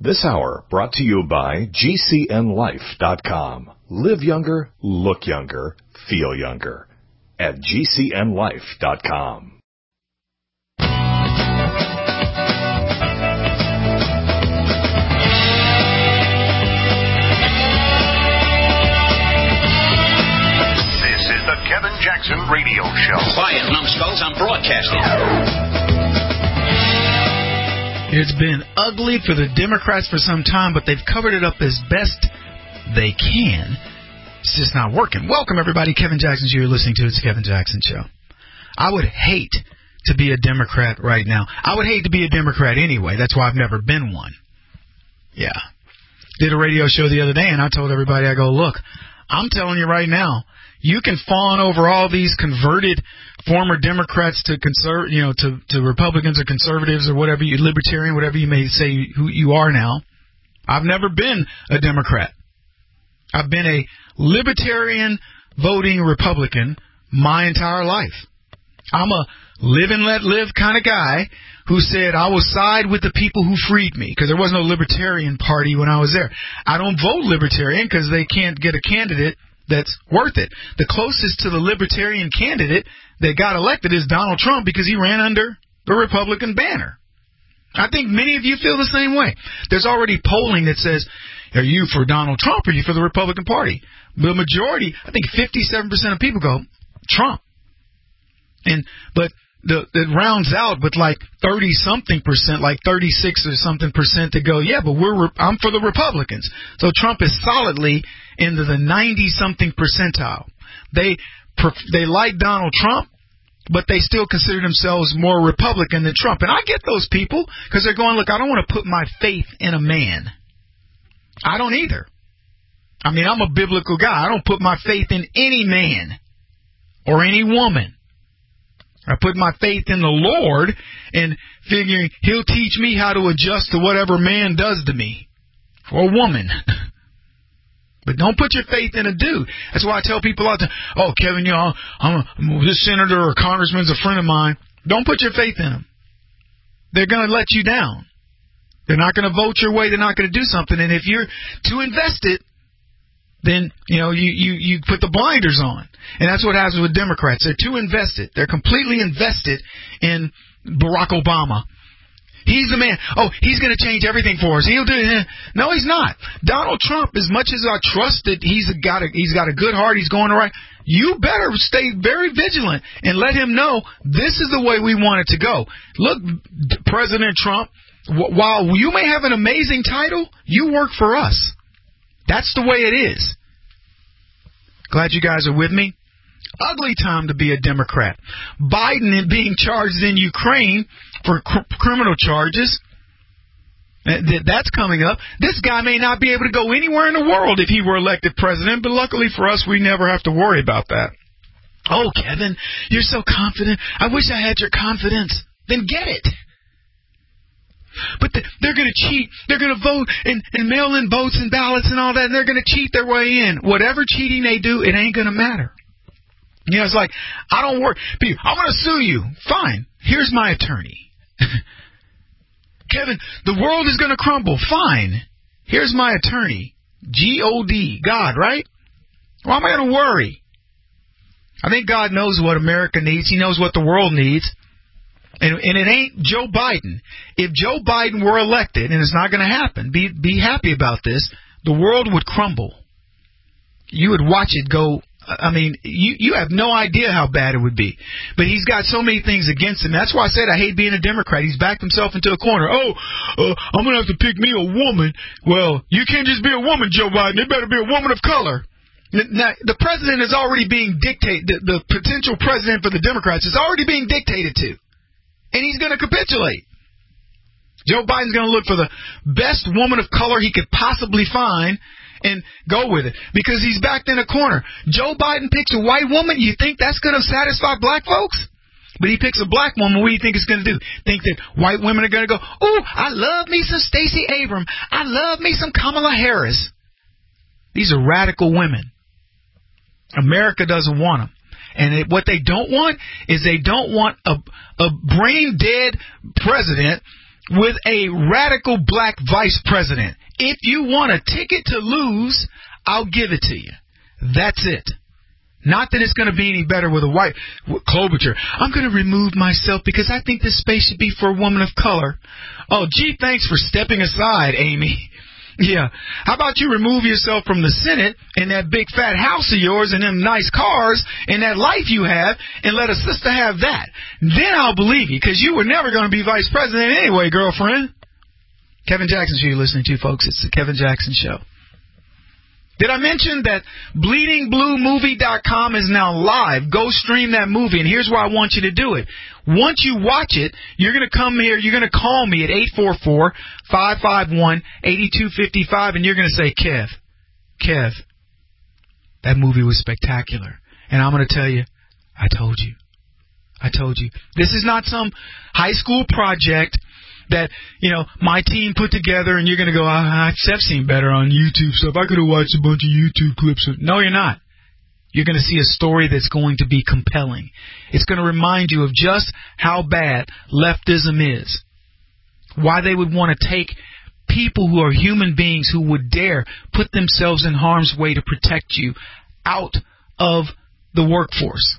This hour brought to you by GCNLife.com. Live younger, look younger, feel younger. At GCNLife.com. This is the Kevin Jackson Radio Show. Quiet, numbskulls, I'm broadcasting. It's been ugly for the Democrats for some time, but they've covered it up as best they can. It's just not working. Welcome, everybody. Kevin Jackson Show. You're listening to It's the Kevin Jackson Show. I would hate to be a Democrat right now. I would hate to be a Democrat anyway. That's why I've never been one. Yeah. Did a radio show the other day, and I told everybody, I go, look, I'm telling you right now, you can fawn over all these converted former Democrats to to Republicans or conservatives or whatever you, libertarian, whatever you may say who you are now. I've never been a Democrat. I've been a libertarian voting Republican my entire life. I'm a live and let live kind of guy who said I will side with the people who freed me, because there was no Libertarian Party when I was there. I don't vote Libertarian because they can't get a candidate that's worth it. The closest to the Libertarian candidate that got elected is Donald Trump, because he ran under the Republican banner. I think many of you feel the same way. There's already polling that says, are you for Donald Trump or are you for the Republican Party? The majority, I think 57% of people go, Trump. But it rounds out with like 30-something%, like 36 or something percent that go, yeah, but I'm for the Republicans. So Trump is solidly into the 90-something percentile. They like Donald Trump, but they still consider themselves more Republican than Trump. And I get those people because they're going, look, I don't want to put my faith in a man. I don't either. I mean, I'm a biblical guy. I don't put my faith in any man or any woman. I put my faith in the Lord and figuring He'll teach me how to adjust to whatever man does to me or woman. But don't put your faith in a dude. That's why I tell people all the time, oh, Kevin, this senator or congressman's a friend of mine. Don't put your faith in them. They're going to let you down. They're not going to vote your way. They're not going to do something. And if you're too invested, then, you put the blinders on. And that's what happens with Democrats. They're too invested. They're completely invested in Barack Obama. He's the man. Oh, he's going to change everything for us. He'll do it. No, he's not. Donald Trump, as much as I trust that he's got a good heart, he's going the right, you better stay very vigilant and let him know this is the way we want it to go. Look, President Trump, while you may have an amazing title, you work for us. That's the way it is. Glad you guys are with me. Ugly time to be a Democrat. Biden being charged in Ukraine for criminal charges. That's coming up. This guy may not be able to go anywhere in the world if he were elected president, but luckily for us, we never have to worry about that. Oh, Kevin, you're so confident. I wish I had your confidence. Then get it. But they're going to cheat. They're going to vote and mail in votes and ballots and all that, and they're going to cheat their way in. Whatever cheating they do, it ain't going to matter. It's like, I don't work. I'm going to sue you. Fine. Here's my attorney. Kevin, the world is going to crumble. Fine. Here's my attorney. G-O-D. God, right? Why am I going to worry? I think God knows what America needs. He knows what the world needs. And it ain't Joe Biden. If Joe Biden were elected, and it's not going to happen, be happy about this, the world would crumble. You would watch it go. I mean, you have no idea how bad it would be. But he's got so many things against him. That's why I said I hate being a Democrat. He's backed himself into a corner. I'm going to have to pick me a woman. Well, you can't just be a woman, Joe Biden. It better be a woman of color. Now, the president is already being dictated. The potential president for the Democrats is already being dictated to. And he's going to capitulate. Joe Biden's going to look for the best woman of color he could possibly find and go with it, because he's backed in a corner. Joe Biden picks a white woman. You think that's going to satisfy black folks? But he picks a black woman. What do you think it's going to do? Think that white women are going to go, oh, I love me some Stacey Abrams. I love me some Kamala Harris. These are radical women. America doesn't want them. And what they don't want is they don't want a brain-dead president with a radical black vice president. If you want a ticket to lose, I'll give it to you. That's it. Not that it's going to be any better with a white Klobuchar. I'm going to remove myself because I think this space should be for a woman of color. Oh, gee, thanks for stepping aside, Amy. Yeah. How about you remove yourself from the Senate and that big fat house of yours and them nice cars and that life you have and let a sister have that. Then I'll believe you because you were never going to be vice president anyway, girlfriend. Kevin Jackson Show you're listening to, folks. It's the Kevin Jackson Show. Did I mention that BleedingBlueMovie.com is now live? Go stream that movie, and here's why I want you to do it. Once you watch it, you're going to come here, you're going to call me at 844-551-8255, and you're going to say, Kev, that movie was spectacular. And I'm going to tell you, I told you. This is not some high school project that, my team put together, and you're going to go, I've seen better on YouTube stuff. I could have watched a bunch of YouTube clips. No, you're not. You're going to see a story that's going to be compelling. It's going to remind you of just how bad leftism is. Why they would want to take people who are human beings who would dare put themselves in harm's way to protect you out of the workforce.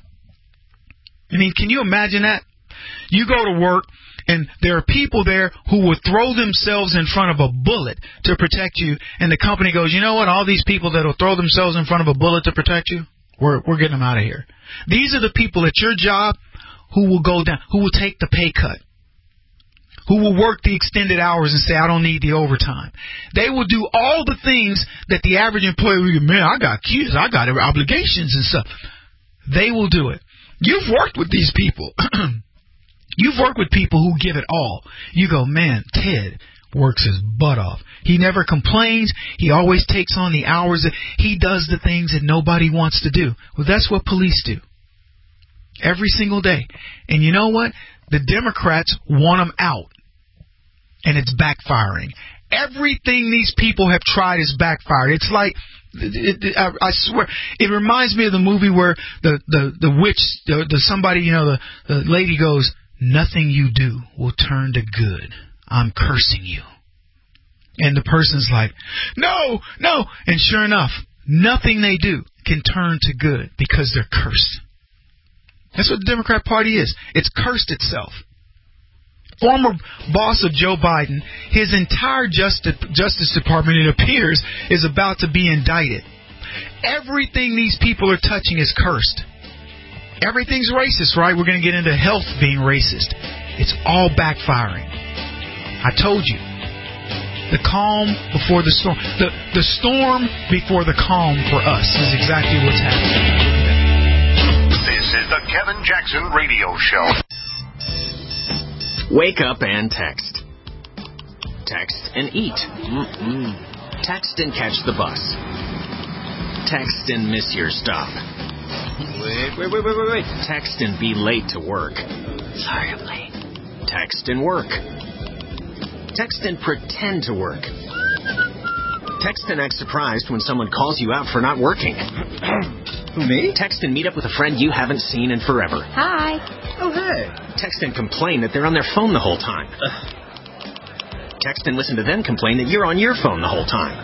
I mean, can you imagine that? You go to work, and there are people there who will throw themselves in front of a bullet to protect you, and the company goes, you know what, all these people that will throw themselves in front of a bullet to protect you, we're getting them out of here. These are the people at your job who will go down, who will take the pay cut, who will work the extended hours and say, I don't need the overtime. They will do all the things that the average employee will go, man, I got kids, I got obligations and stuff. They will do it. You've worked with these people. You've worked with people who give it all. You go, man, Ted works his butt off. He never complains. He always takes on the hours. He does the things that nobody wants to do. Well, that's what police do. Every single day. And you know what? The Democrats want them out. And it's backfiring. Everything these people have tried is backfired. It's like, I swear, it reminds me of the movie where the witch, somebody, the lady goes, nothing you do will turn to good. I'm cursing you. And the person's like, no. And sure enough, nothing they do can turn to good because they're cursed. That's what the Democrat Party is. It's cursed itself. Former boss of Joe Biden, his entire Justice Department, it appears, is about to be indicted. Everything these people are touching is cursed. Everything's racist, right? We're going to get into health being racist. It's all backfiring. I told you. The calm before the storm. The storm before the calm for us is exactly what's happening. This is the Kevin Jackson Radio Show. Wake up and text. Text and eat. Text and catch the bus. Text and miss your stop. Wait. Text and be late to work. Sorry, I'm late. Text and work. Text and pretend to work. Text and act surprised when someone calls you out for not working. Who, me? Text and meet up with a friend you haven't seen in forever. Hi. Oh, hey. Text and complain that they're on their phone the whole time. Text and listen to them complain that you're on your phone the whole time.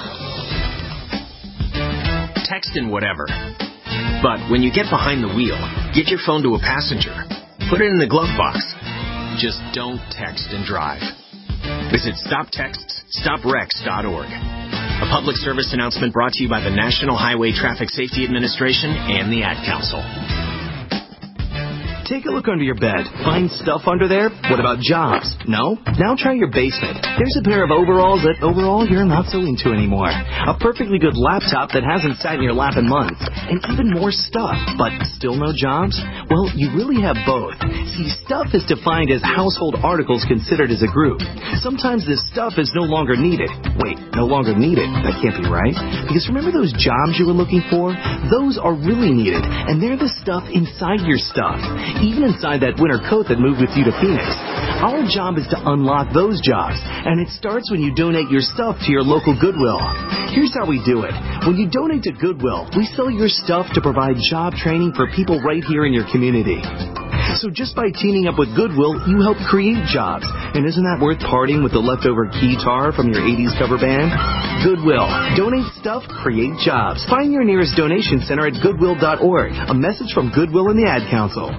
Text and whatever. But when you get behind the wheel, get your phone to a passenger. Put it in the glove box. Just don't text and drive. Visit StopTextsStopWrecks.org. A public service announcement brought to you by the National Highway Traffic Safety Administration and the Ad Council. Take a look under your bed. Find stuff under there? What about jobs? No? Now try your basement. There's a pair of overalls that overall you're not so into anymore. A perfectly good laptop that hasn't sat in your lap in months. And even more stuff. But still no jobs? Well, you really have both. See, stuff is defined as household articles considered as a group. Sometimes this stuff is no longer needed. Wait, no longer needed? That can't be right. Because remember those jobs you were looking for? Those are really needed. And they're the stuff inside your stuff. Even inside that winter coat that moved with you to Phoenix. Our job is to unlock those jobs, and it starts when you donate your stuff to your local Goodwill. Here's how we do it. When you donate to Goodwill, we sell your stuff to provide job training for people right here in your community. So just by teaming up with Goodwill, you help create jobs. And isn't that worth parting with the leftover guitar from your 80s cover band? Goodwill. Donate stuff, create jobs. Find your nearest donation center at goodwill.org. A message from Goodwill and the Ad Council.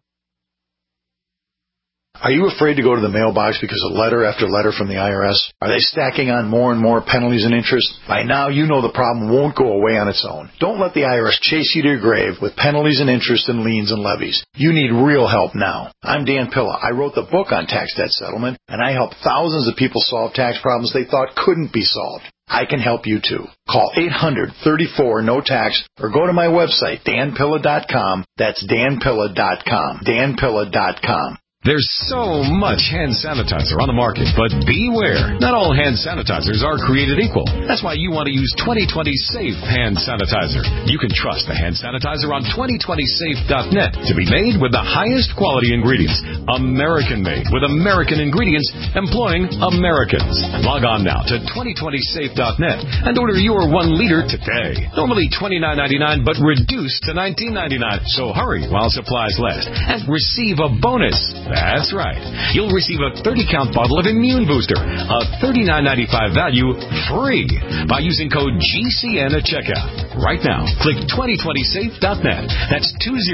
Are you afraid to go to the mailbox because of letter after letter from the IRS? Are they stacking on more and more penalties and interest? By now, you know the problem won't go away on its own. Don't let the IRS chase you to your grave with penalties and interest and liens and levies. You need real help now. I'm Dan Pilla. I wrote the book on tax debt settlement, and I help thousands of people solve tax problems they thought couldn't be solved. I can help you too. Call 800-34-NO-TAX or go to my website, danpilla.com. That's danpilla.com. danpilla.com. There's so much hand sanitizer on the market, but beware. Not all hand sanitizers are created equal. That's why you want to use 2020 Safe Hand Sanitizer. You can trust the hand sanitizer on 2020safe.net to be made with the highest quality ingredients. American-made with American ingredients employing Americans. Log on now to 2020safe.net and order your 1 liter today. Normally $29.99, but reduced to $19.99. So hurry while supplies last and receive a bonus. That's right. You'll receive a 30-count bottle of Immune Booster, a $39.95 value, free by using code GCN at checkout. Right now, click 2020safe.net. That's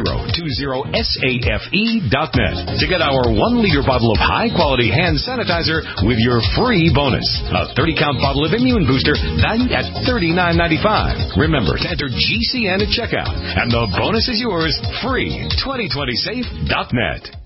2020safe.net to get our 1-liter bottle of high-quality hand sanitizer with your free bonus. A 30-count bottle of Immune Booster valued at $39.95. Remember to enter GCN at checkout, and the bonus is yours free. 2020safe.net.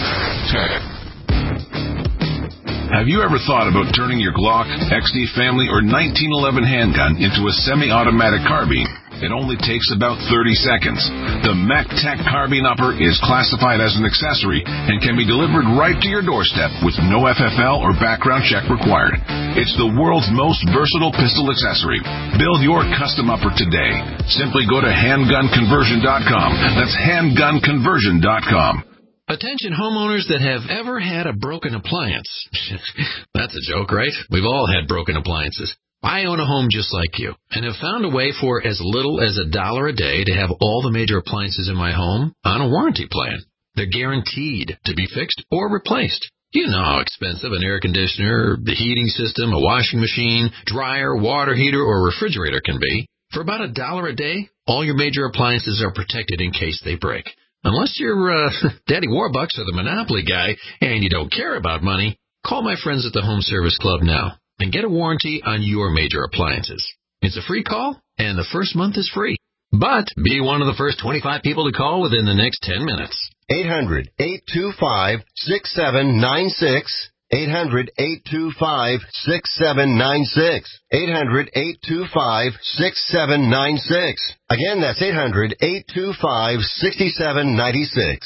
Have you ever thought about turning your Glock, XD Family, or 1911 handgun into a semi-automatic carbine? It only takes about 30 seconds. The MacTac Carbine Upper is classified as an accessory and can be delivered right to your doorstep with no FFL or background check required. It's the world's most versatile pistol accessory. Build your custom upper today. Simply go to handgunconversion.com. That's handgunconversion.com. Attention homeowners that have ever had a broken appliance. That's a joke, right? We've all had broken appliances. I own a home just like you and have found a way for as little as $1 a day to have all the major appliances in my home on a warranty plan. They're guaranteed to be fixed or replaced. You know how expensive an air conditioner, the heating system, a washing machine, dryer, water heater, or refrigerator can be. For about $1 a day, all your major appliances are protected in case they break. Unless you're Daddy Warbucks or the Monopoly guy and you don't care about money, call my friends at the Home Service Club now and get a warranty on your major appliances. It's a free call, and the first month is free. But be one of the first 25 people to call within the next 10 minutes. 800-825-6796. 800-825-6796. 800-825-6796. Again, that's 800-825-6796.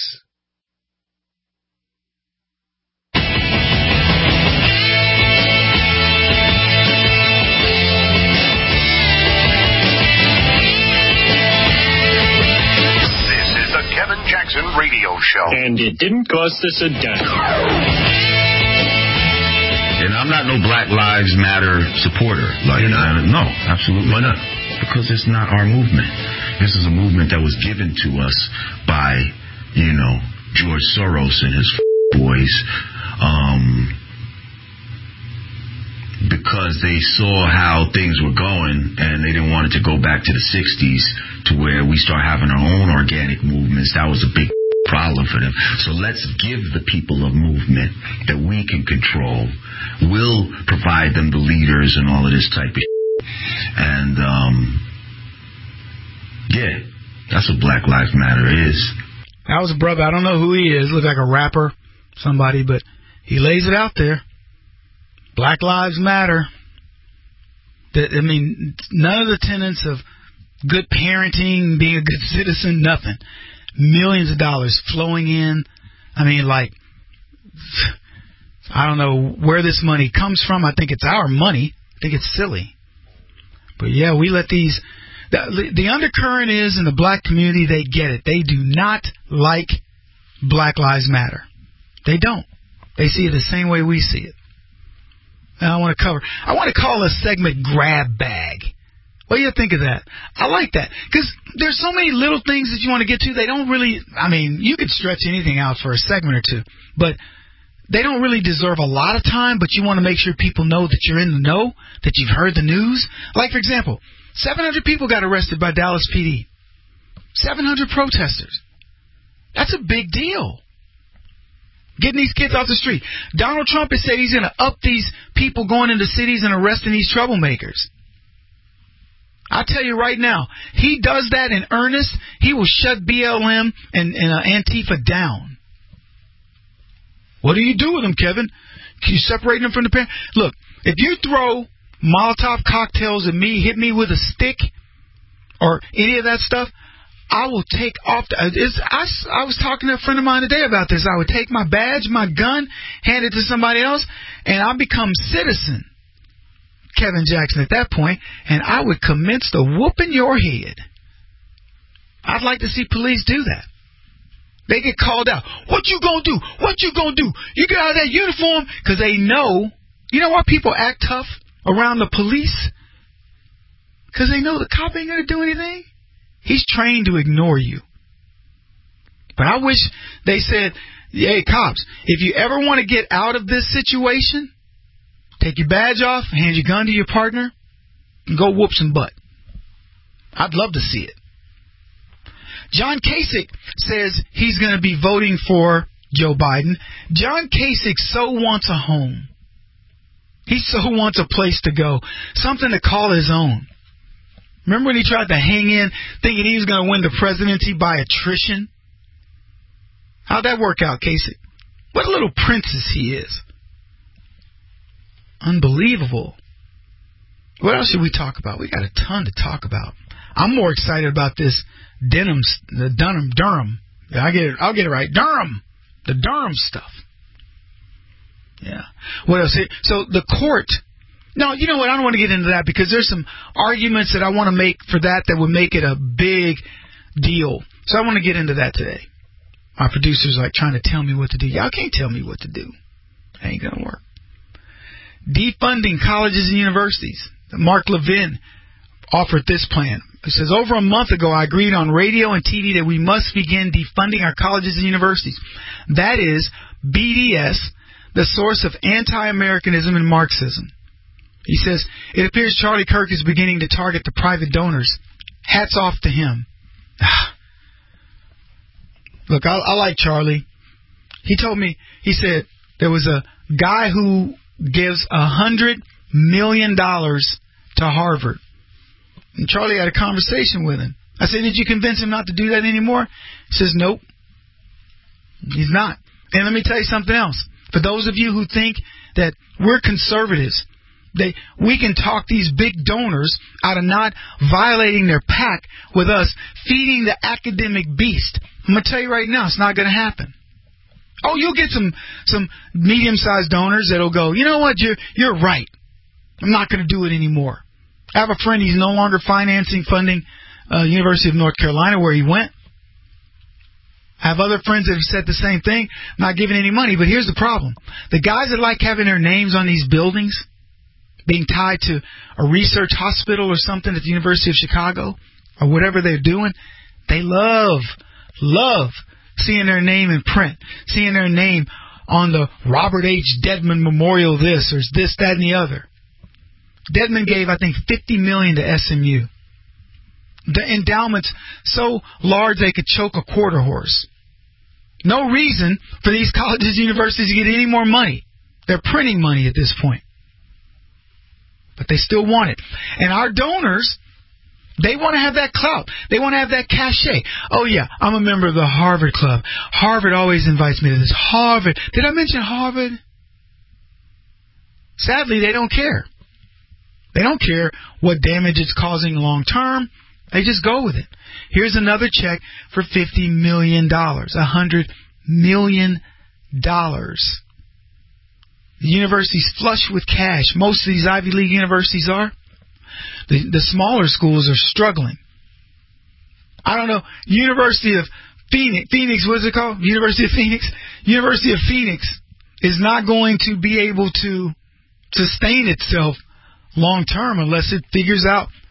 This is the Kevin Jackson Radio Show. And it didn't cost us a dime. And I'm not no Black Lives Matter supporter. No, absolutely. Why not? Because it's not our movement. This is a movement that was given to us by, George Soros and his boys, because they saw how things were going and they didn't want it to go back to the 60s to where we start having our own organic movements. That was a big problem for them. So let's give the people a movement that we can control. We'll provide them the leaders and all of this type of shit. And, that's what Black Lives Matter is. That was a brother. I don't know who he is. Looks like a rapper, somebody, but he lays it out there. Black Lives Matter. None of the tenets of good parenting, being a good citizen, nothing. Millions of dollars flowing in. I don't know where this money comes from. I think it's our money. I think it's silly. But yeah, we let these... The undercurrent is in the black community, they get it. They do not like Black Lives Matter. They don't. They see it the same way we see it. And I want to call a segment Grab Bag. What do you think of that? I like that. Because there's so many little things that you want to get to. They don't really, I mean, you could stretch anything out for a segment or two. But they don't really deserve a lot of time, but you want to make sure people know that you're in the know, that you've heard the news. Like, for example, 700 people got arrested by Dallas PD. 700 protesters. That's a big deal. Getting these kids off the street. Donald Trump has said he's going to up these people going into cities and arresting these troublemakers. I'll tell you right now, he does that in earnest, he will shut BLM and Antifa down. What do you do with them, Kevin? Can you separate them from the parents? Look, if you throw Molotov cocktails at me, hit me with a stick, or any of that stuff, I will take off. I was talking to a friend of mine today about this. I would take my badge, my gun, hand it to somebody else, and I become citizen Kevin Jackson at that point, and I would commence to whooping your head. I'd like to see police do that. They get called out. What you gonna do? What you gonna do? You get out of that uniform, because they know. You know why people act tough around the police? Because they know the cop ain't gonna do anything. He's trained to ignore you. But I wish they said, hey, cops, if you ever want to get out of this situation, take your badge off, hand your gun to your partner, and go whoop some butt. I'd love to see it. John Kasich says he's going to be voting for Joe Biden. John Kasich so wants a home. He so wants a place to go, something to call his own. Remember when he tried to hang in thinking he was going to win the presidency by attrition? How'd that work out, Kasich? What a little princess he is. Unbelievable. What else should we talk about? We got a ton to talk about. I'm more excited about this Durham. I'll get it right. Durham. The Durham stuff. Yeah. What else? So the court. No, you know what? I don't want to get into that because there's some arguments that I want to make for that would make it a big deal. So I want to get into that today. My producer's like trying to tell me what to do. Y'all can't tell me what to do. It ain't going to work. Defunding colleges and universities. Mark Levin offered this plan. It says, over a month ago, I agreed on radio and TV that we must begin defunding our colleges and universities. That is BDS, the source of anti-Americanism and Marxism. He says, it appears Charlie Kirk is beginning to target the private donors. Hats off to him. Look, I like Charlie. He told me, he said, there was a guy who gives $100 million to Harvard. And Charlie had a conversation with him. I said, did you convince him not to do that anymore? He says, nope. He's not. And let me tell you something else. For those of you who think that we're conservatives, we can talk these big donors out of not violating their pact with us feeding the academic beast. I'm going to tell you right now, it's not going to happen. Oh, you'll get some medium-sized donors that'll go, you know what, you're right. I'm not going to do it anymore. I have a friend, he's no longer funding University of North Carolina where he went. I have other friends that have said the same thing, not giving any money. But here's the problem. The guys that like having their names on these buildings, being tied to a research hospital or something at the University of Chicago, or whatever they're doing, they love seeing their name in print, seeing their name on the Robert H. Dedman Memorial this, or this, that, and the other. Dedman gave, I think, $50 million to SMU. The endowment's so large they could choke a quarter horse. No reason for these colleges and universities to get any more money. They're printing money at this point. But they still want it. And our donors, they want to have that clout. They want to have that cachet. Oh, yeah, I'm a member of the Harvard Club. Harvard always invites me to this. Harvard. Did I mention Harvard? Sadly, they don't care. They don't care what damage it's causing long term. They just go with it. Here's another check for $50 million. $100 million. The university's flush with cash. Most of these Ivy League universities are. The smaller schools are struggling. I don't know. University of Phoenix, what is it called? University of Phoenix? University of Phoenix is not going to be able to sustain itself long term unless it figures out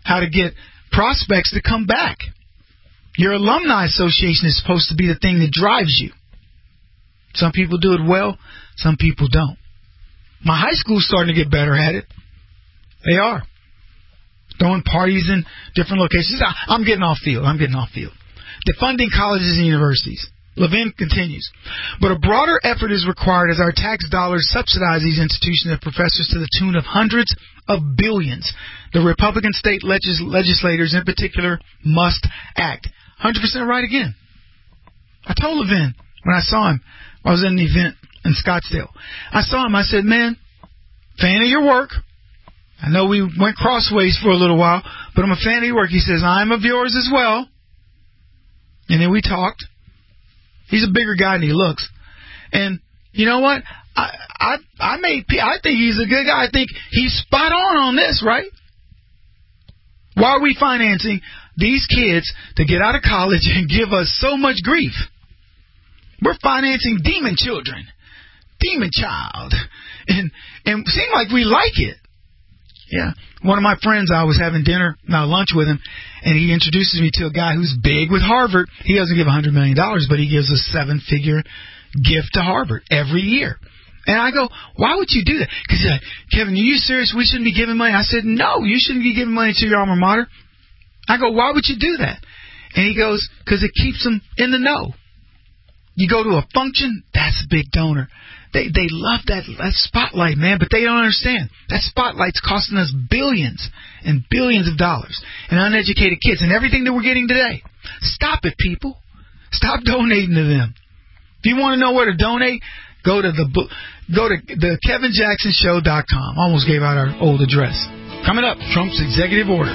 how to get prospects to come back. Your alumni association is supposed to be the thing that drives you. Some people do it well, some people don't. My high school's starting to get better at it. They are. Throwing parties in different locations. I'm getting off field. Defunding colleges and universities. Levin continues. But a broader effort is required as our tax dollars subsidize these institutions and professors to the tune of hundreds of billions. The Republican state legislators in particular must act. 100% right again. I told Levin when I saw him, I was at an event in Scottsdale. I saw him, I said, man, fan of your work. I know we went crossways for a little while, but I'm a fan of your work. He says, I'm of yours as well. And then we talked. He's a bigger guy than he looks. And you know what? I think he's a good guy. I think he's spot on this, right? Why are we financing these kids to get out of college and give us so much grief? We're financing demon children, demon child, and it seems like we like it. Yeah. One of my friends, I was having lunch with him, and he introduces me to a guy who's big with Harvard. He doesn't give $100 million, but he gives a 7-figure gift to Harvard every year. And I go, why would you do that? Because he's like, Kevin, are you serious? We shouldn't be giving money. I said, no, you shouldn't be giving money to your alma mater. I go, why would you do that? And he goes, because it keeps them in the know. You go to a function, that's a big donor. They love that spotlight, man, but they don't understand. That spotlight's costing us billions and billions of dollars and uneducated kids and everything that we're getting today. Stop it, people. Stop donating to them. If you want to know where to donate, go to the KevinJacksonShow.com. Almost gave out our old address. Coming up, Trump's executive order.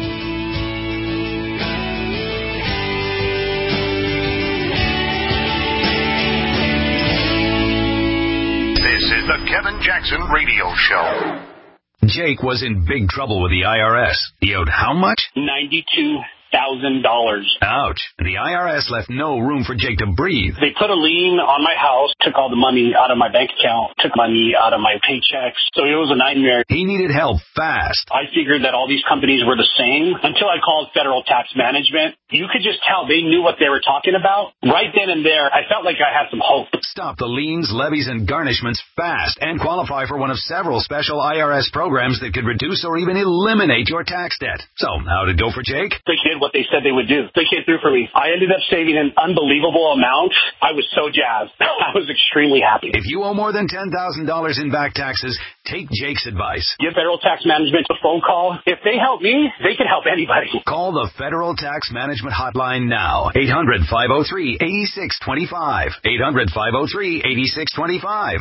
This is the Kevin Jackson Radio Show. Jake was in big trouble with the IRS. He owed how much? $92,000. Ouch. And the IRS left no room for Jake to breathe. They put a lien on my house, took all the money out of my bank account, took money out of my paychecks. So it was a nightmare. He needed help fast. I figured that all these companies were the same until I called Federal Tax Management. You could just tell they knew what they were talking about. Right then and there, I felt like I had some hope. Stop the liens, levies, and garnishments fast and qualify for one of several special IRS programs that could reduce or even eliminate your tax debt. So, how'd it go for Jake? They did what they said they would do. They came through for me. I ended up saving an unbelievable amount. I was so jazzed. I was extremely happy. If you owe more than $10,000 in back taxes, take Jake's advice. Give Federal Tax Management a phone call. If they help me, they can help anybody. Call the Federal Tax Management Hotline now. 800-503-8625. 800-503-8625.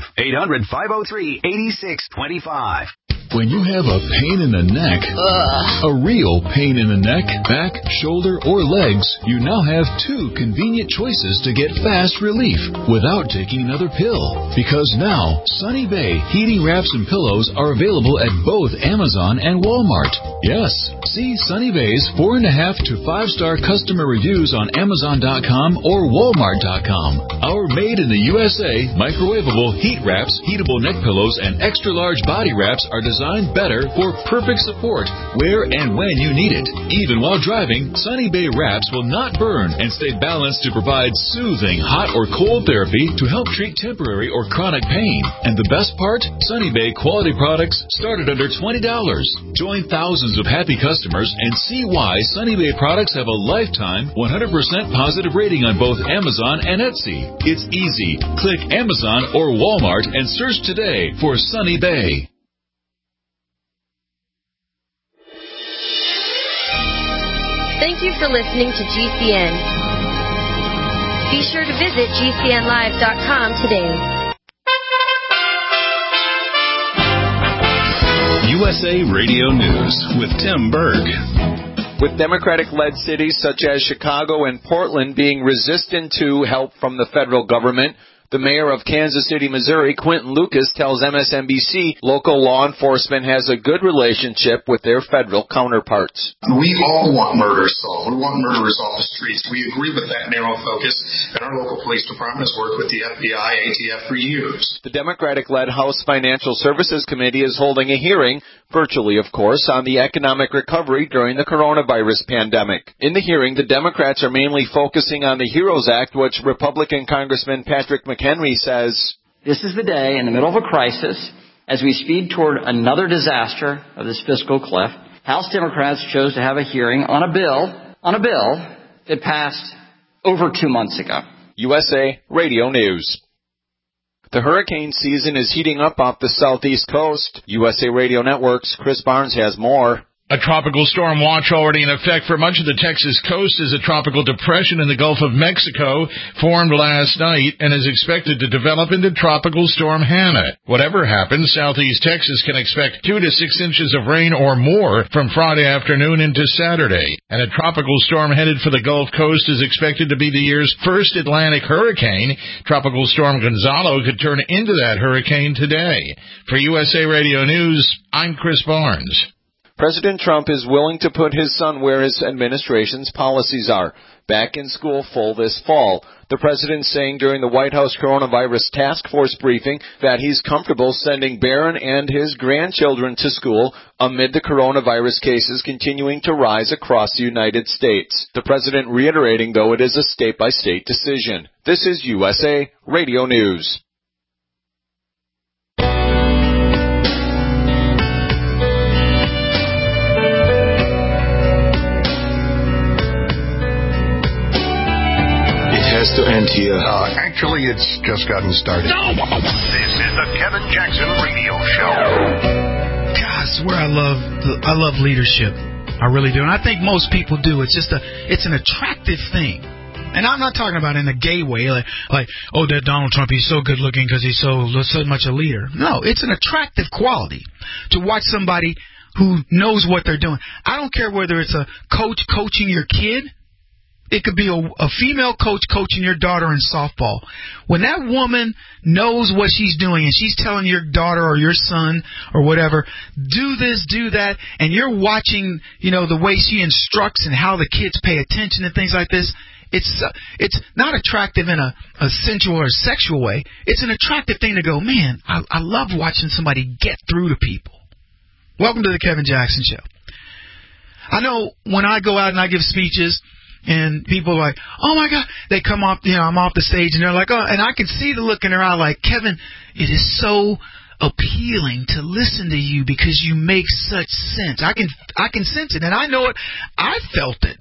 800-503-8625. When you have a pain in the neck, a real pain in the neck, back, shoulder, or legs, you now have two convenient choices to get fast relief without taking another pill. Because now, Sunny Bay heating wraps and pillows are available at both Amazon and Walmart. Yes, see Sunny Bay's 4.5 to 5-star customer reviews on Amazon.com or Walmart.com. Our made in the USA microwavable heat wraps, heatable neck pillows, and extra large body wraps are designed better for perfect support where and when you need it. Even while driving, Sunny Bay wraps will not burn and stay balanced to provide soothing hot or cold therapy to help treat temporary or chronic pain. And the best part? Sunny Bay quality products started under $20. Join thousands of happy customers and see why Sunny Bay products have a lifetime 100% positive rating on both Amazon and Etsy. It's easy. Click Amazon or Walmart and search today for Sunny Bay. Thank you for listening to GCN. Be sure to visit GCNlive.com today. USA Radio News with Tim Berg. With Democratic-led cities such as Chicago and Portland being resistant to help from the federal government, the mayor of Kansas City, Missouri, Quentin Lucas, tells MSNBC local law enforcement has a good relationship with their federal counterparts. We all want murder solved. We want murderers off the streets. We agree with that narrow focus, and our local police department has worked with the FBI, ATF for years. The Democratic-led House Financial Services Committee is holding a hearing virtually of course, on the economic recovery during the coronavirus pandemic. In the hearing, the Democrats are mainly focusing on the HEROES Act, which Republican Congressman Patrick McHenry says, "This is the day in the middle of a crisis as we speed toward another disaster of this fiscal cliff. House Democrats chose to have a hearing on a bill that passed over 2 months ago." USA Radio News. The hurricane season is heating up off the southeast coast. USA Radio Network's Chris Barnes has more. A tropical storm watch already in effect for much of the Texas coast as a tropical depression in the Gulf of Mexico formed last night and is expected to develop into Tropical Storm Hannah. Whatever happens, southeast Texas can expect 2 to 6 inches of rain or more from Friday afternoon into Saturday. And a tropical storm headed for the Gulf Coast is expected to be the year's first Atlantic hurricane. Tropical Storm Gonzalo could turn into that hurricane today. For USA Radio News, I'm Chris Barnes. President Trump is willing to put his son where his administration's policies are. Back in school full this fall. The president saying during the White House Coronavirus Task Force briefing that he's comfortable sending Barron and his grandchildren to school amid the coronavirus cases continuing to rise across the United States. The president reiterating, though, it is a state-by-state decision. This is USA Radio News. To end here. Actually, it's just gotten started. This is the Kevin Jackson Radio Show. God, I swear I love leadership. I really do. And I think most people do. It's just it's an attractive thing. And I'm not talking about in a gay way, like oh, that Donald Trump, he's so good looking because he's so much a leader. No, it's an attractive quality to watch somebody who knows what they're doing. I don't care whether it's a coach coaching your kid. It could be a female coach coaching your daughter in softball. When that woman knows what she's doing and she's telling your daughter or your son or whatever, do this, do that, and you're watching, the way she instructs and how the kids pay attention and things like this, it's not attractive in a sensual or sexual way. It's an attractive thing to go, man, I love watching somebody get through to people. Welcome to the Kevin Jackson Show. I know when I go out and I give speeches, and people are like, oh, my God. They come off, I'm off the stage, and they're like, oh, and I can see the look in their eye like, Kevin, it is so appealing to listen to you because you make such sense. I can sense it, and I know it. I felt it.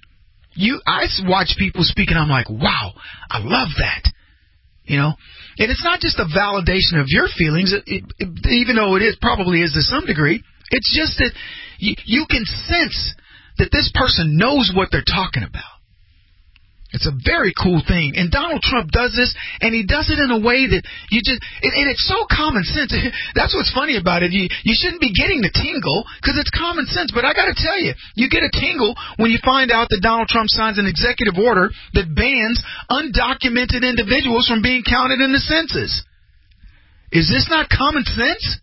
I watch people speak, and I'm like, wow, I love that. And it's not just a validation of your feelings, even though it probably is to some degree. It's just that you can sense that this person knows what they're talking about. It's a very cool thing. And Donald Trump does this, and he does it in a way that and it's so common sense. That's what's funny about it. You shouldn't be getting the tingle because it's common sense. But I got to tell you, you get a tingle when you find out that Donald Trump signs an executive order that bans undocumented individuals from being counted in the census. Is this not common sense?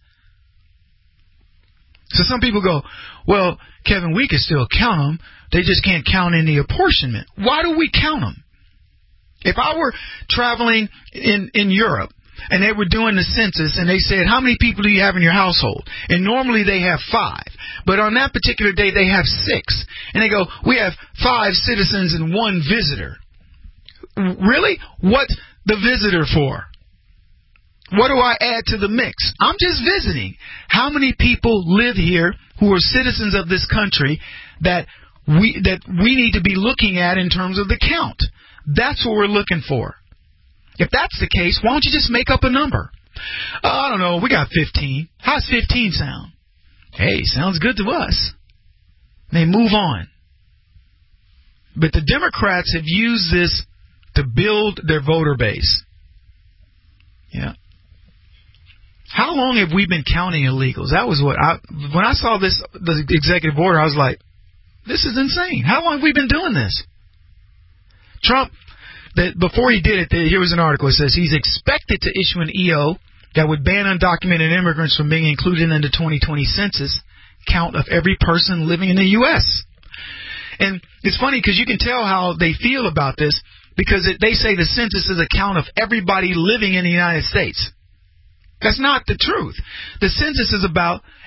So some people go, well, Kevin, we can still count them. They just can't count in the apportionment. Why do we count them? If I were traveling in Europe and they were doing the census and they said, how many people do you have in your household? And normally they have 5. But on that particular day they have 6. And they go, we have 5 citizens and 1 visitor. Really? What's the visitor for? What do I add to the mix? I'm just visiting. How many people live here who are citizens of this country that we need to be looking at in terms of the count? That's what we're looking for. If that's the case, why don't you just make up a number? I don't know. We got 15. How's 15 sound? Hey, sounds good to us. They move on. But the Democrats have used this to build their voter base. Yeah. How long have we been counting illegals? That was when I saw the executive order, I was like, this is insane. How long have we been doing this? Trump, before he did it, here was an article. It says he's expected to issue an EO that would ban undocumented immigrants from being included in the 2020 census count of every person living in the U.S. And it's funny because you can tell how they feel about this because they say the census is a count of everybody living in the United States. That's not the truth. The census is about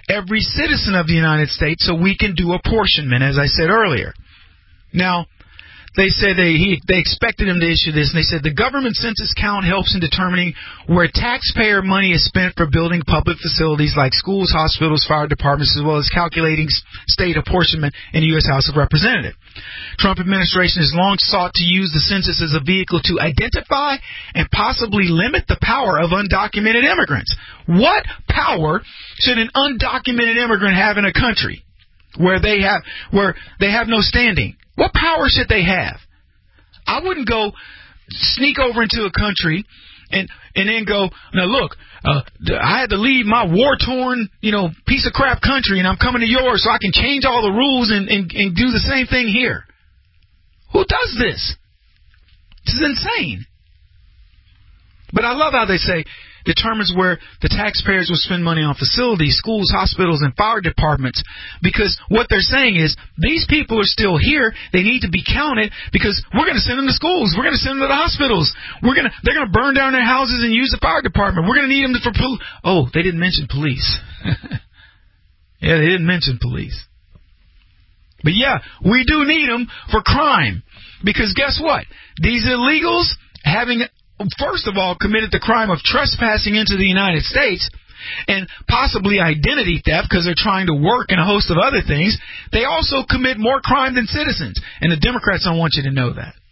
every citizen of the United States so we can do apportionment, as I said earlier. Now, they said they expected him to issue this, and they said the government census count helps in determining where taxpayer money is spent for building public facilities like schools, hospitals, fire departments, as well as calculating state apportionment in the U.S. House of Representatives. Trump administration has long sought to use the census as a vehicle to identify and possibly limit the power of undocumented immigrants. What power should an undocumented immigrant have in a country where they have no standing? What power should they have? I wouldn't go sneak over into a country and then go, now look, I had to leave my war-torn, piece of crap country, and I'm coming to yours so I can change all the rules and do the same thing here. Who does this? This is insane. But I love how they say determines where the taxpayers will spend money on facilities, schools, hospitals, and fire departments. Because what they're saying is these people are still here. They need to be counted because we're going to send them to schools. We're going to send them to the hospitals. They're going to burn down their houses and use the fire department. We're going to need them for police. Oh, they didn't mention police. Yeah, they didn't mention police. But yeah, we do need them for crime. Because guess what? These illegals having, first of all, committed the crime of trespassing into the United States and possibly identity theft because they're trying to work and a host of other things. They also commit more crime than citizens. And the Democrats don't want you to know that.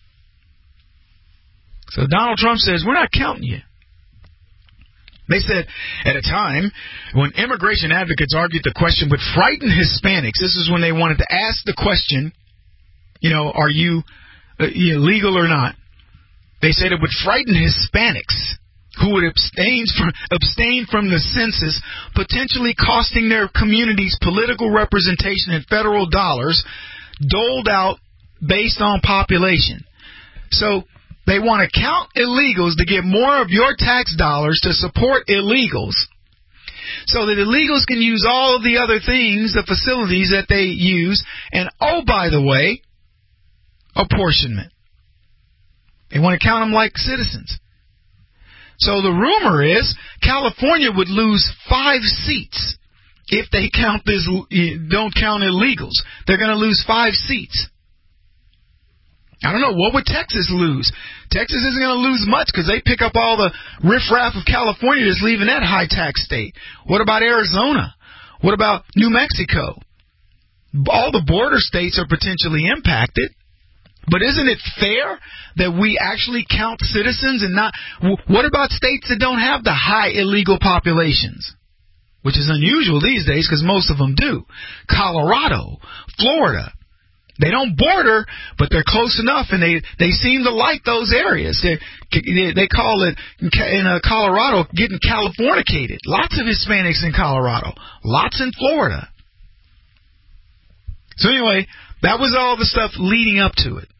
So Donald Trump says, we're not counting you. They said at a time when immigration advocates argued the question would frighten Hispanics. This is when they wanted to ask the question, are you legal or not? They said it would frighten Hispanics who would abstain from the census, potentially costing their communities political representation in federal dollars doled out based on population. So they want to count illegals to get more of your tax dollars to support illegals so that illegals can use all of the other things, the facilities that they use, and oh, by the way, apportionment. They want to count them like citizens. So the rumor is California would lose 5 seats if they don't count illegals. They're going to lose 5 seats. I don't know. What would Texas lose? Texas isn't going to lose much because they pick up all the riffraff of California that's leaving that high tax state. What about Arizona? What about New Mexico? All the border states are potentially impacted. But isn't it fair that we actually count citizens and not... What about states that don't have the high illegal populations? Which is unusual these days because most of them do. Colorado, Florida. They don't border, but they're close enough, and they seem to like those areas. They call it, in Colorado, getting Californicated. Lots of Hispanics in Colorado. Lots in Florida. So anyway, that was all the stuff leading up to it.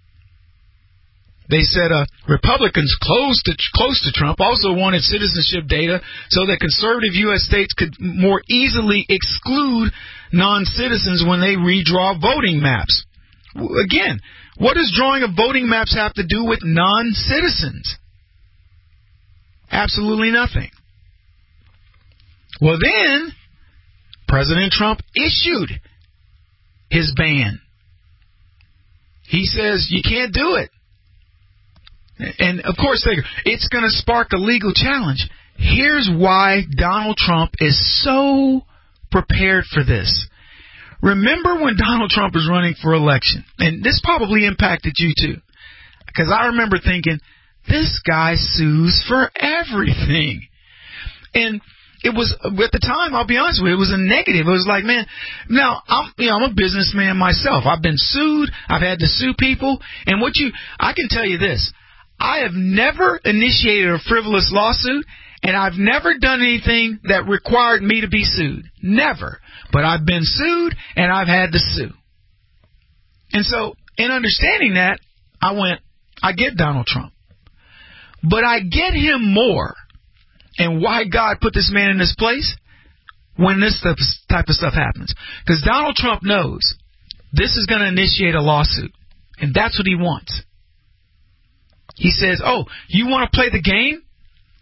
They said Republicans close to Trump also wanted citizenship data so that conservative U.S. states could more easily exclude non-citizens when they redraw voting maps. Again, what does drawing of voting maps have to do with non-citizens? Absolutely nothing. Well, then, President Trump issued his ban. He says you can't do it. And, of course, it's going to spark a legal challenge. Here's why Donald Trump is so prepared for this. Remember when Donald Trump was running for election, and this probably impacted you too, because I remember thinking, this guy sues for everything. And it was, at the time, I'll be honest with you, it was a negative. It was like, man, now, I'm a businessman myself. I've been sued. I've had to sue people. And I can tell you this. I have never initiated a frivolous lawsuit, and I've never done anything that required me to be sued. Never. But I've been sued, and I've had to sue. And so, in understanding that, I get Donald Trump. But I get him more, and why God put this man in this place, when this type of stuff happens. Because Donald Trump knows this is going to initiate a lawsuit, and that's what he wants. He says, oh, you want to play the game?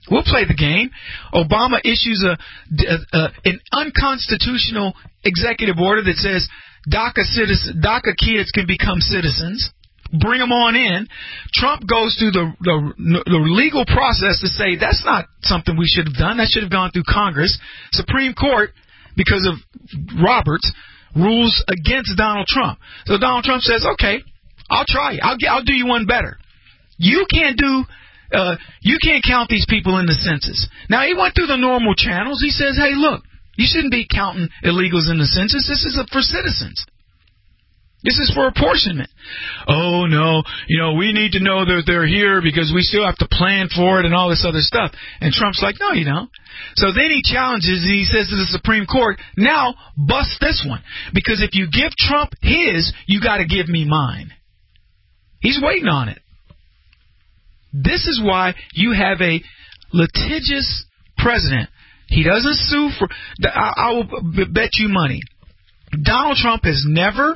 We'll play the game. Obama issues an unconstitutional executive order that says DACA kids can become citizens. Bring them on in. Trump goes through the legal process to say that's not something we should have done. That should have gone through Congress. Supreme Court, because of Roberts, rules against Donald Trump. So Donald Trump says, okay, I'll try you. I'll do you one better. You can't count these people in the census. Now, he went through the normal channels. He says, hey, look, you shouldn't be counting illegals in the census. This is for citizens. This is for apportionment. Oh, no, we need to know that they're here because we still have to plan for it and all this other stuff. And Trump's like, no, you don't. So then he challenges, he says to the Supreme Court, now bust this one. Because if you give Trump his, you got to give me mine. He's waiting on it. This is why you have a litigious president. He doesn't sue for... I will bet you money. Donald Trump has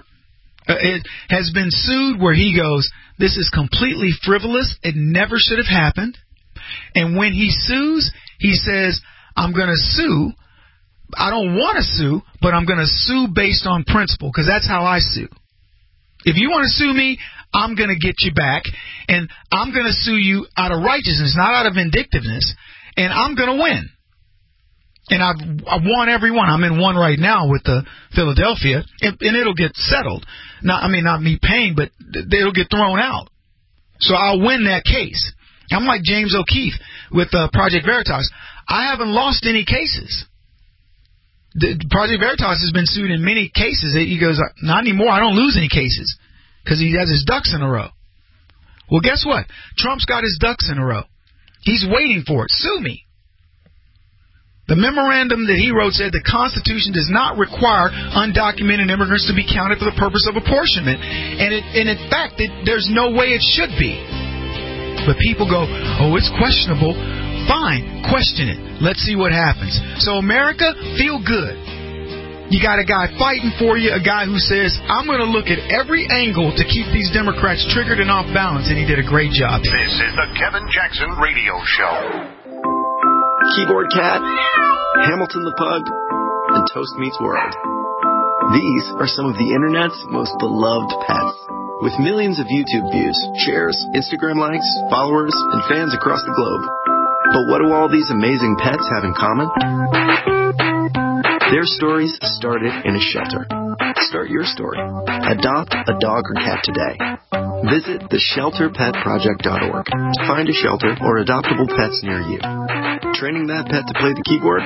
been sued where he goes, this is completely frivolous. It never should have happened. And when he sues, he says, I'm going to sue. I don't want to sue, but I'm going to sue based on principle because that's how I sue. If you want to sue me, I'm going to get you back, and I'm going to sue you out of righteousness, not out of vindictiveness, and I'm going to win. And I've won every one. I'm in one right now with the Philadelphia, and it'll get settled. Not me paying, but it'll get thrown out. So I'll win that case. I'm like James O'Keefe with Project Veritas. I haven't lost any cases. Project Veritas has been sued in many cases. He goes, not anymore. I don't lose any cases because he has his ducks in a row. Well, guess what? Trump's got his ducks in a row. He's waiting for it. Sue me. The memorandum that he wrote said the Constitution does not require undocumented immigrants to be counted for the purpose of apportionment. And in fact, there's no way it should be. But people go, oh, it's questionable. Fine, question it. Let's see what happens. So America, feel good. You got a guy fighting for you, a guy who says, I'm going to look at every angle to keep these Democrats triggered and off balance, and he did a great job. This is the Kevin Jackson Radio Show. Keyboard Cat, Hamilton the Pug, and Toast Meets World. These are some of the internet's most beloved pets. With millions of YouTube views, shares, Instagram likes, followers, and fans across the globe. But what do all these amazing pets have in common? Their stories started in a shelter. Start your story. Adopt a dog or cat today. Visit theshelterpetproject.org to find a shelter or adoptable pets near you. Training that pet to play the keyboard?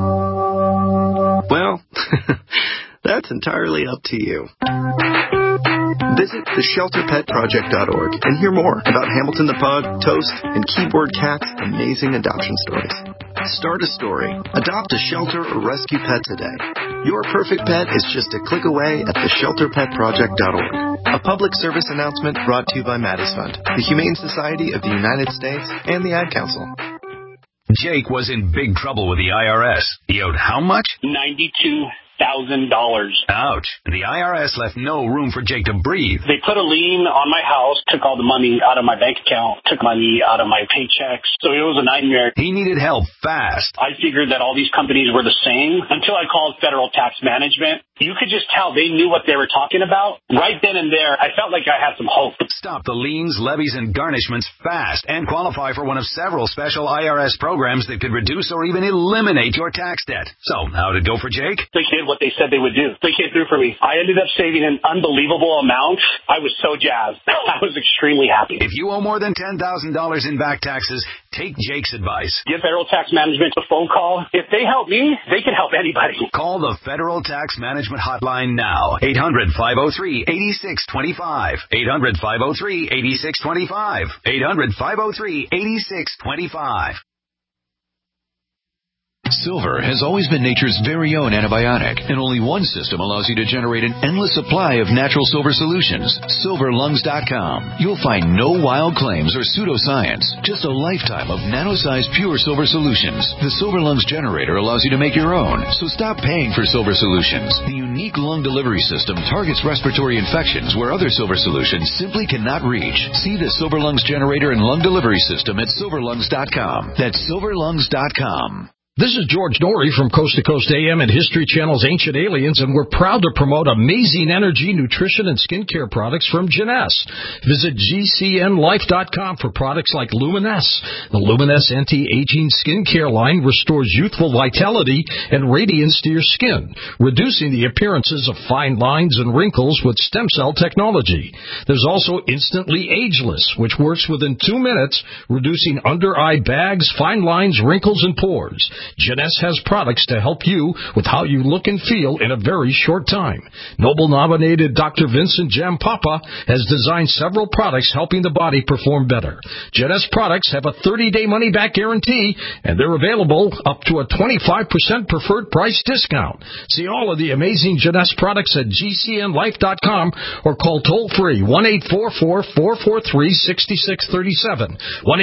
Well, that's entirely up to you. Visit theshelterpetproject.org and hear more about Hamilton the Pug, Toast, and Keyboard Cat's amazing adoption stories. Start a story. Adopt a shelter or rescue pet today. Your perfect pet is just a click away at theshelterpetproject.org. A public service announcement brought to you by Maddie's Fund, the Humane Society of the United States, and the Ad Council. Jake was in big trouble with the IRS. He owed how much? $92,000. Ouch. The IRS left no room for Jake to breathe. They put a lien on my house, took all the money out of my bank account, took money out of my paychecks. So it was a nightmare. He needed help fast. I figured that all these companies were the same until I called Federal Tax Management. You could just tell they knew what they were talking about. Right then and there, I felt like I had some hope. Stop the liens, levies, and garnishments fast and qualify for one of several special IRS programs that could reduce or even eliminate your tax debt. So, how did it go for Jake? They did what they said they would do. They came through for me. I ended up saving an unbelievable amount. I was so jazzed. I was extremely happy. If you owe more than $10,000 in back taxes, take Jake's advice. Give Federal Tax Management a phone call. If they help me, they can help anybody. Call the Federal Tax Management Hotline now. 800-503-8625. 800-503-8625. 800-503-8625. Silver has always been nature's very own antibiotic, and only one system allows you to generate an endless supply of natural silver solutions. SilverLungs.com. You'll find no wild claims or pseudoscience, just a lifetime of nano-sized pure silver solutions. The Silver Lungs generator allows you to make your own, so stop paying for silver solutions. The unique lung delivery system targets respiratory infections where other silver solutions simply cannot reach. See the Silver Lungs generator and lung delivery system at SilverLungs.com. That's SilverLungs.com. This is George Norrie from Coast to Coast AM and History Channel's Ancient Aliens, and we're proud to promote amazing energy, nutrition, and skincare products from Jeunesse. Visit GCNLife.com for products like Luminesse. The Luminesse anti-aging skincare line restores youthful vitality and radiance to your skin, reducing the appearances of fine lines and wrinkles with stem cell technology. There's also Instantly Ageless, which works within 2 minutes, reducing under-eye bags, fine lines, wrinkles, and pores. Jeunesse has products to help you with how you look and feel in a very short time. Nobel-nominated Dr. Vincent Jampapa has designed several products helping the body perform better. Jeunesse products have a 30-day money-back guarantee, and they're available up to a 25% preferred price discount. See all of the amazing Jeunesse products at GCNLife.com or call toll-free 1-844-443-6637,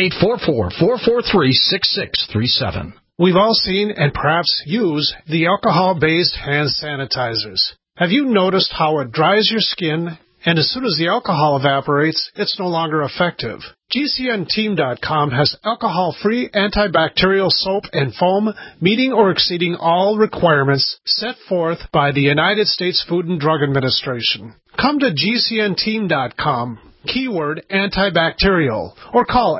1-844-443-6637. We've all seen and perhaps use the alcohol-based hand sanitizers. Have you noticed how it dries your skin, and as soon as the alcohol evaporates, it's no longer effective? GCNteam.com has alcohol-free antibacterial soap and foam meeting or exceeding all requirements set forth by the United States Food and Drug Administration. Come to GCNteam.com. Keyword antibacterial, or call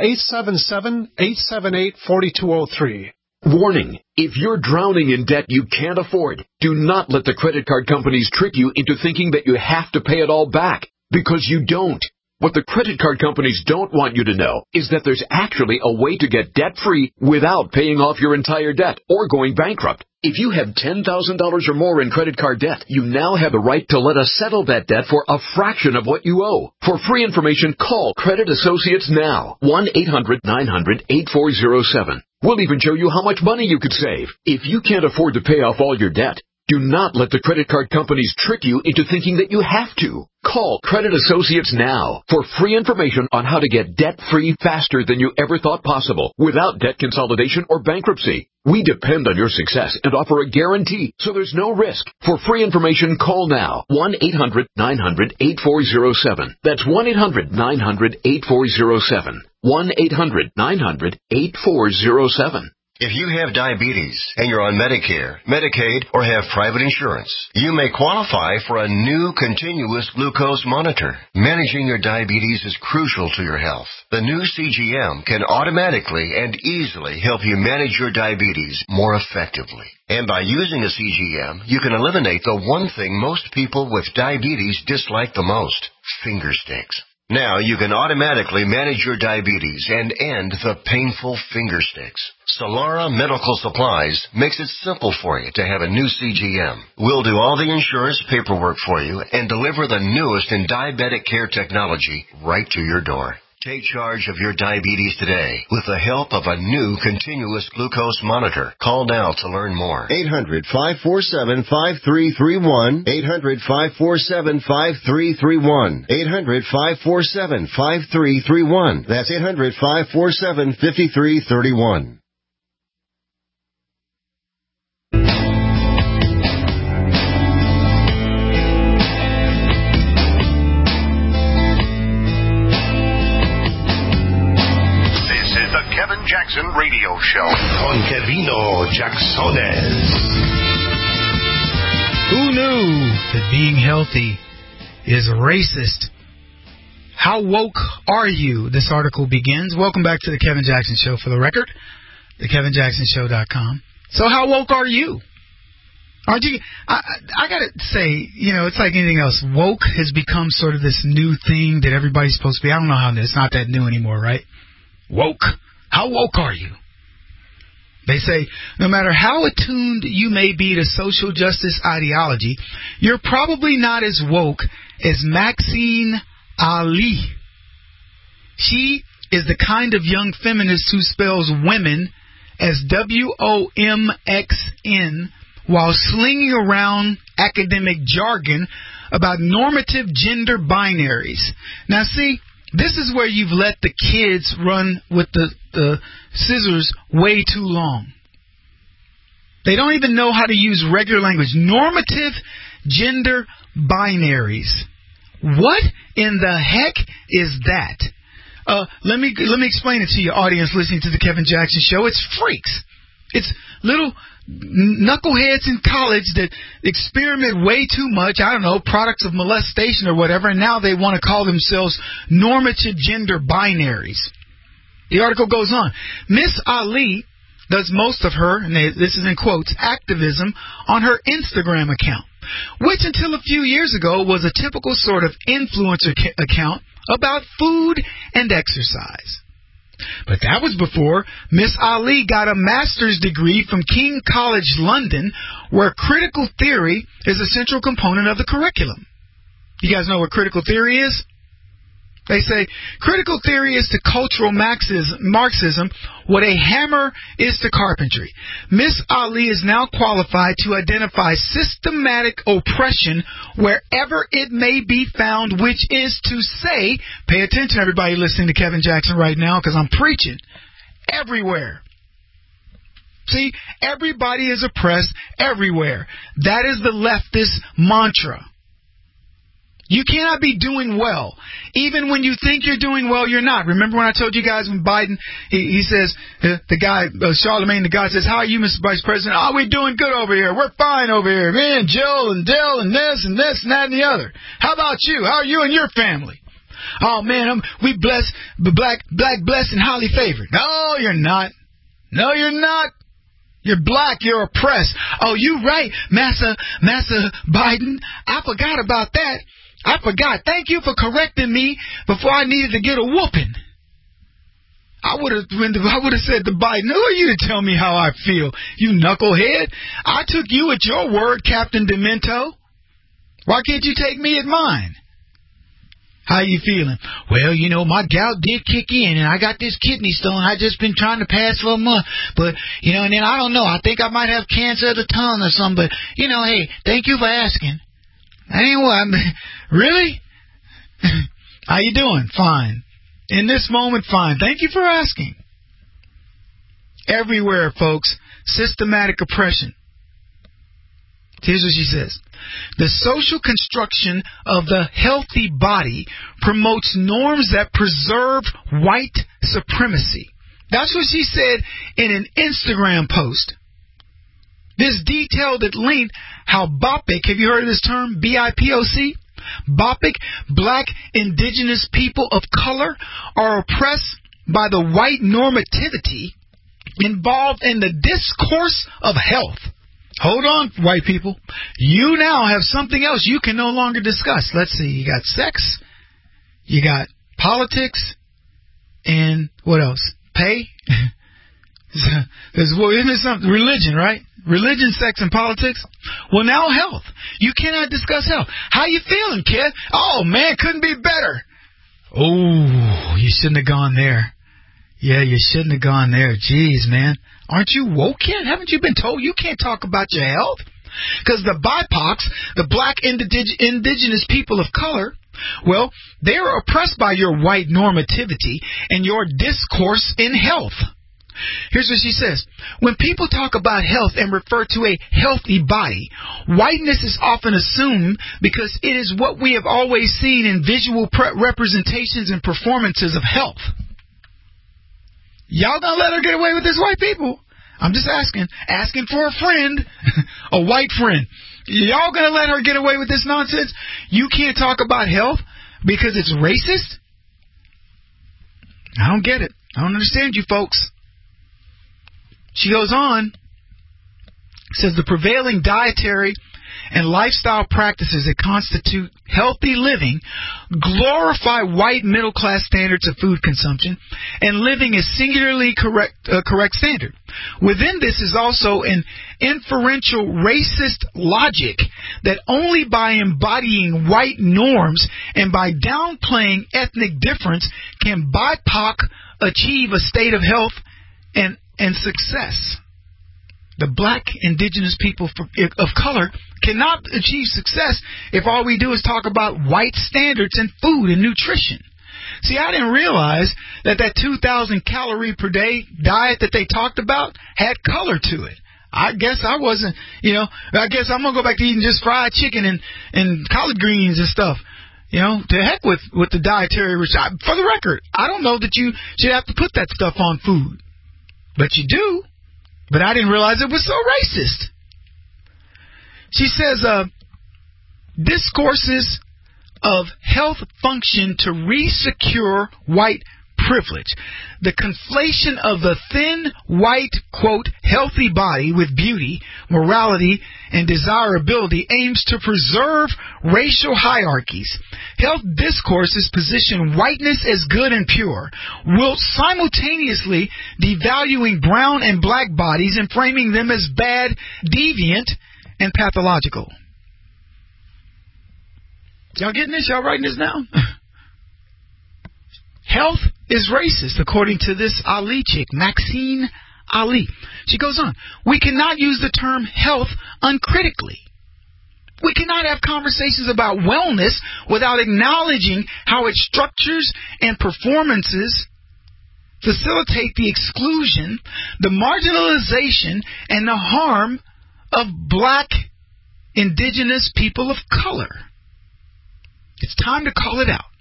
877-878-4203. Warning, if you're drowning in debt you can't afford, do not let the credit card companies trick you into thinking that you have to pay it all back, because you don't. What the credit card companies don't want you to know is that there's actually a way to get debt-free without paying off your entire debt or going bankrupt. If you have $10,000 or more in credit card debt, you now have the right to let us settle that debt for a fraction of what you owe. For free information, call Credit Associates now, 1-800-900-8407. We'll even show you how much money you could save. If you can't afford to pay off all your debt, do not let the credit card companies trick you into thinking that you have to. Call Credit Associates now for free information on how to get debt-free faster than you ever thought possible without debt consolidation or bankruptcy. We depend on your success and offer a guarantee, so there's no risk. For free information, call now, 1-800-900-8407. That's 1-800-900-8407. 1-800-900-8407. If you have diabetes and you're on Medicare, Medicaid, or have private insurance, you may qualify for a new continuous glucose monitor. Managing your diabetes is crucial to your health. The new CGM can automatically and easily help you manage your diabetes more effectively. And by using a CGM, you can eliminate the one thing most people with diabetes dislike the most: finger sticks. Now you can automatically manage your diabetes and end the painful finger sticks. Solara Medical Supplies makes it simple for you to have a new CGM. We'll do all the insurance paperwork for you and deliver the newest in diabetic care technology right to your door. Take charge of your diabetes today with the help of a new continuous glucose monitor. Call now to learn more. 800-547-5331. 800-547-5331. 800-547-5331. That's 800-547-5331. Kevin Jackson Radio Show. Con Kevino Jacksones. Who knew that being healthy is racist? How woke are you? This article begins. Welcome back to the Kevin Jackson Show. For the record, thekevinjacksonshow.com. So how woke are you? Aren't you? I gotta say, it's like anything else. Woke has become sort of this new thing that everybody's supposed to be. I don't know how it's not that new anymore, right? Woke. How woke are you? They say, no matter how attuned you may be to social justice ideology, you're probably not as woke as Maxine Ali. She is the kind of young feminist who spells women as WOMXN while slinging around academic jargon about normative gender binaries. Now, see, this is where you've let the kids run with the scissors way too long. They don't even know how to use regular language. Normative gender binaries. What in the heck is that? Let me explain it to your audience listening to the Kevin Jackson Show. It's freaks. It's little knuckleheads in college that experiment way too much, I don't know, products of molestation or whatever, and now they want to call themselves normative gender binaries. The article goes on. Miss Ali does most of her, and this is in quotes, activism on her Instagram account, which until a few years ago was a typical sort of influencer account about food and exercise. But that was before Miss Ali got a master's degree from King College London, where critical theory is a central component of the curriculum. You guys know what critical theory is? They say critical theory is to cultural Marxism what a hammer is to carpentry. Miss Ali is now qualified to identify systematic oppression wherever it may be found, which is to say, pay attention everybody listening to Kevin Jackson right now because I'm preaching, everywhere. See, everybody is oppressed everywhere. That is the leftist mantra. You cannot be doing well. Even when you think you're doing well, you're not. Remember when I told you guys when Biden, he says, the guy, Charlemagne, the guy says, how are you, Mr. Vice President? Oh, we're doing good over here. We're fine over here. Me and Jill and Dell and this and this and that and the other. How about you? How are you and your family? Oh, man, we blessed, black, blessed, and highly favored. No, you're not. No, you're not. You're black. You're oppressed. Oh, you right, Massa Biden. I forgot about that. I forgot. Thank you for correcting me before I needed to get a whooping. I would have said to Biden, who are you to tell me how I feel, you knucklehead? I took you at your word, Captain Demento. Why can't you take me at mine? How you feeling? Well, you know, my gout did kick in, and I got this kidney stone. I just been trying to pass for a month. But, you know, and then I don't know. I think I might have cancer of the tongue or something. But, you know, hey, thank you for asking. Anyway, really? How you doing? Fine. In this moment, fine. Thank you for asking. Everywhere, folks, systematic oppression. Here's what she says. The social construction of the healthy body promotes norms that preserve white supremacy. That's what she said in an Instagram post. This detailed at length how BIPOC, have you heard of this term, BIPOC? BIPOC, black indigenous people of color, are oppressed by the white normativity involved in the discourse of health. Hold on, white people. You now have something else you can no longer discuss. Let's see, you got sex, you got politics, and what else? Pay? Isn't it something? Religion, right? Religion, sex, and politics. Well, now health. You cannot discuss health. How you feeling, kid? Oh, man, couldn't be better. Oh, you shouldn't have gone there. Yeah, you shouldn't have gone there. Jeez, man. Aren't you woke yet? Haven't you been told you can't talk about your health? Because the BIPOCs, the black indigenous people of color, well, they are oppressed by your white normativity and your discourse in health. Here's what she says. When people talk about health and refer to a healthy body, whiteness is often assumed because it is what we have always seen in visual representations and performances of health. Y'all gonna let her get away with this, white people? I'm just asking for a friend, a white friend. Y'all gonna let her get away with this nonsense? You can't talk about health because it's racist? I don't get it. I don't understand you folks. She goes on, says the prevailing dietary and lifestyle practices that constitute healthy living glorify white middle-class standards of food consumption and living a singularly correct standard. Within this is also an inferential racist logic that only by embodying white norms and by downplaying ethnic difference can BIPOC achieve a state of health and and success. The black indigenous people of color cannot achieve success if all we do is talk about white standards in food and nutrition. See, I didn't realize that 2,000 calorie per day diet that they talked about had color to it. I guess I wasn't, I guess I'm going to go back to eating just fried chicken and collard greens and stuff. To heck with the dietary restriction. For the record, I don't know that you should have to put that stuff on food. But you do. But I didn't realize it was so racist. She says, discourses of health function to re-secure white privilege. The conflation of the thin, white, quote, healthy body with beauty, morality, and desirability aims to preserve racial hierarchies. Health discourses position whiteness as good and pure, while simultaneously devaluing brown and black bodies and framing them as bad, deviant, and pathological. Y'all getting this? Y'all writing this down? Health is racist, according to this Ali chick, Maxine Ali. She goes on, we cannot use the term health uncritically. We cannot have conversations about wellness without acknowledging how its structures and performances facilitate the exclusion, the marginalization, and the harm of black indigenous people of color. It's time to call it out.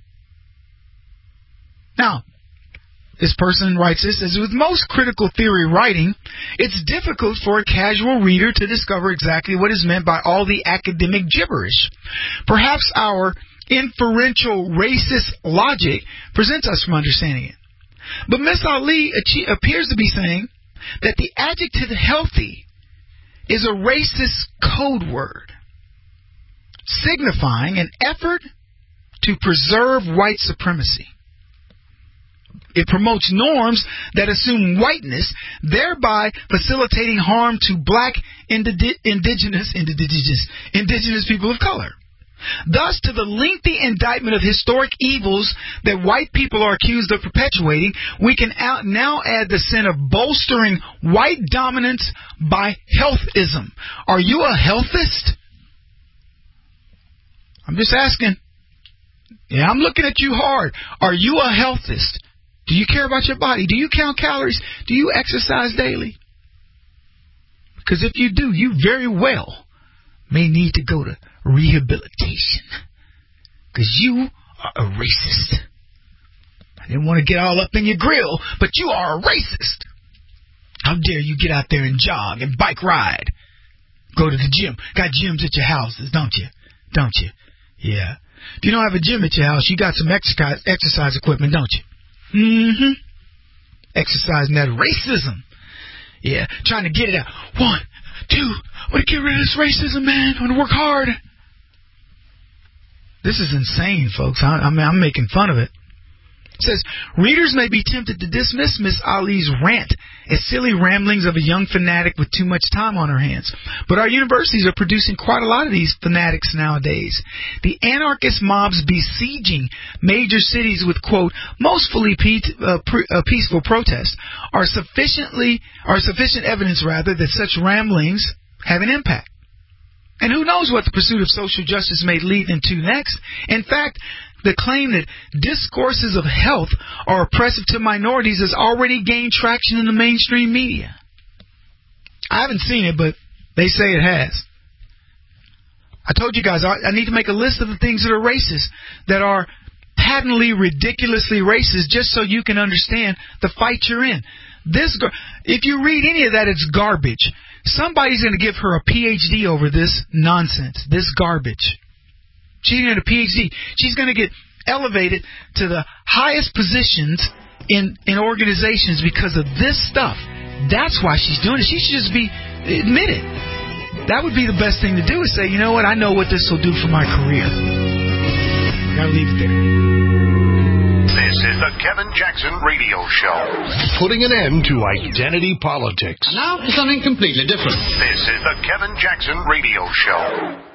Now, this person writes this, as with most critical theory writing, it's difficult for a casual reader to discover exactly what is meant by all the academic gibberish. Perhaps our inferential racist logic prevents us from understanding it. But Miss Ali appears to be saying that the adjective healthy is a racist code word, signifying an effort to preserve white supremacy. It promotes norms that assume whiteness, thereby facilitating harm to black indigenous people of color. Thus, to the lengthy indictment of historic evils that white people are accused of perpetuating, we can now add the sin of bolstering white dominance by healthism. Are you a healthist? I'm just asking. Yeah, I'm looking at you hard. Are you a healthist? Do you care about your body? Do you count calories? Do you exercise daily? Because if you do, you very well may need to go to rehabilitation. Because you are a racist. I didn't want to get all up in your grill, but you are a racist. How dare you get out there and jog and bike ride? Go to the gym. Got gyms at your houses, don't you? Don't you? Yeah. If you don't have a gym at your house, you got some exercise equipment, don't you? Mm-hmm. Exercising that racism. Yeah, trying to get it out. 1, 2, I want to get rid of this racism, man. I want to work hard. This is insane, folks. I'm making fun of it. It says, readers may be tempted to dismiss Miss Ali's rant as silly ramblings of a young fanatic with too much time on her hands. But our universities are producing quite a lot of these fanatics nowadays. The anarchist mobs besieging major cities with, quote, mostly peaceful protests are sufficient evidence, rather, that such ramblings have an impact. And who knows what the pursuit of social justice may lead into next. In fact, the claim that discourses of health are oppressive to minorities has already gained traction in the mainstream media. I haven't seen it, but they say it has. I told you guys, I need to make a list of the things that are racist, that are patently, ridiculously racist, just so you can understand the fight you're in. If you read any of that, it's garbage. Somebody's going to give her a PhD over this nonsense, this garbage. She's going to get a PhD. She's going to get elevated to the highest positions in organizations because of this stuff. That's why she's doing it. She should just be admitted. That would be the best thing to do, is say, you know what, I know what this will do for my career. Gotta leave it there. This is the Kevin Jackson Radio Show. Putting an end to identity politics. And now for something completely different. This is the Kevin Jackson Radio Show.